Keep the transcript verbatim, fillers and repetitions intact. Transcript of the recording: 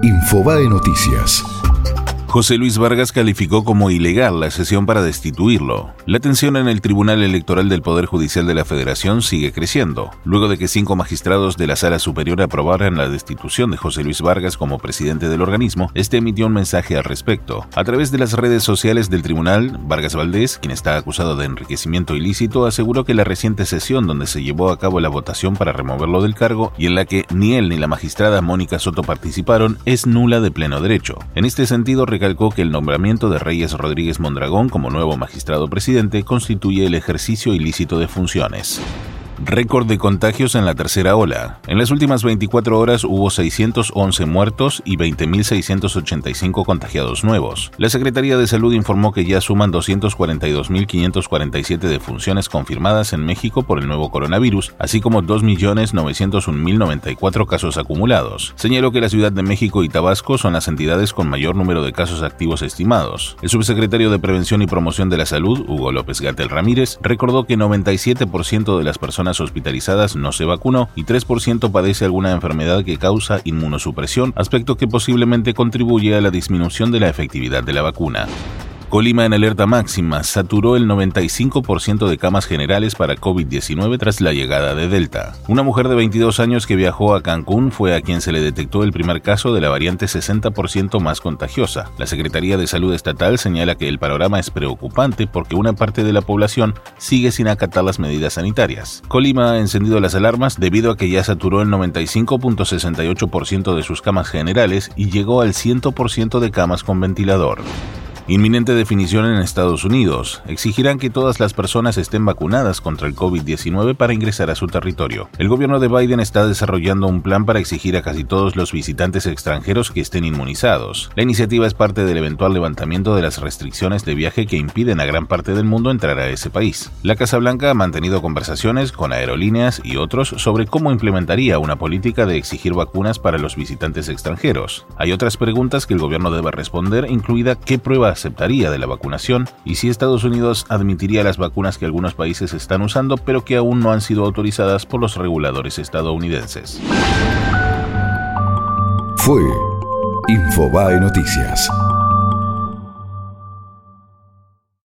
Infobae Noticias. José Luis Vargas calificó como ilegal la sesión para destituirlo. La tensión en el Tribunal Electoral del Poder Judicial de la Federación sigue creciendo, luego de que cinco magistrados de la Sala Superior aprobaran la destitución de José Luis Vargas como presidente del organismo. Este emitió un mensaje al respecto. A través de las redes sociales del tribunal, Vargas Valdés, quien está acusado de enriquecimiento ilícito, aseguró que la reciente sesión donde se llevó a cabo la votación para removerlo del cargo y en la que ni él ni la magistrada Mónica Soto participaron es nula de pleno derecho. En este sentido, recalcó que el nombramiento de Reyes Rodríguez Mondragón como nuevo magistrado presidente constituye el ejercicio ilícito de funciones. Récord de contagios en la tercera ola. En las últimas veinticuatro horas hubo seiscientos once muertos y veinte mil seiscientos ochenta y cinco contagiados nuevos. La Secretaría de Salud informó que ya suman doscientos cuarenta y dos mil quinientos cuarenta y siete defunciones confirmadas en México por el nuevo coronavirus, así como dos millones novecientos un mil noventa y cuatro casos acumulados. Señaló que la Ciudad de México y Tabasco son las entidades con mayor número de casos activos estimados. El subsecretario de Prevención y Promoción de la Salud, Hugo López-Gatell Ramírez, recordó que noventa y siete por ciento de las personas hospitalizadas no se vacunó y tres por ciento padece alguna enfermedad que causa inmunosupresión, aspecto que posiblemente contribuye a la disminución de la efectividad de la vacuna. Colima en alerta máxima, saturó el noventa y cinco por ciento de camas generales para COVID diecinueve tras la llegada de Delta. Una mujer de veintidós años que viajó a Cancún fue a quien se le detectó el primer caso de la variante sesenta por ciento más contagiosa. La Secretaría de Salud Estatal señala que el panorama es preocupante porque una parte de la población sigue sin acatar las medidas sanitarias. Colima ha encendido las alarmas debido a que ya saturó el noventa y cinco punto sesenta y ocho por ciento de sus camas generales y llegó al cien por ciento de camas con ventilador. Inminente definición en Estados Unidos. Exigirán que todas las personas estén vacunadas contra el COVID diecinueve para ingresar a su territorio. El gobierno de Biden está desarrollando un plan para exigir a casi todos los visitantes extranjeros que estén inmunizados. La iniciativa es parte del eventual levantamiento de las restricciones de viaje que impiden a gran parte del mundo entrar a ese país. La Casa Blanca ha mantenido conversaciones con aerolíneas y otros sobre cómo implementaría una política de exigir vacunas para los visitantes extranjeros. Hay otras preguntas que el gobierno debe responder, incluida qué pruebas aceptaría de la vacunación y si Estados Unidos admitiría las vacunas que algunos países están usando pero que aún no han sido autorizadas por los reguladores estadounidenses. Fue Infobae Noticias.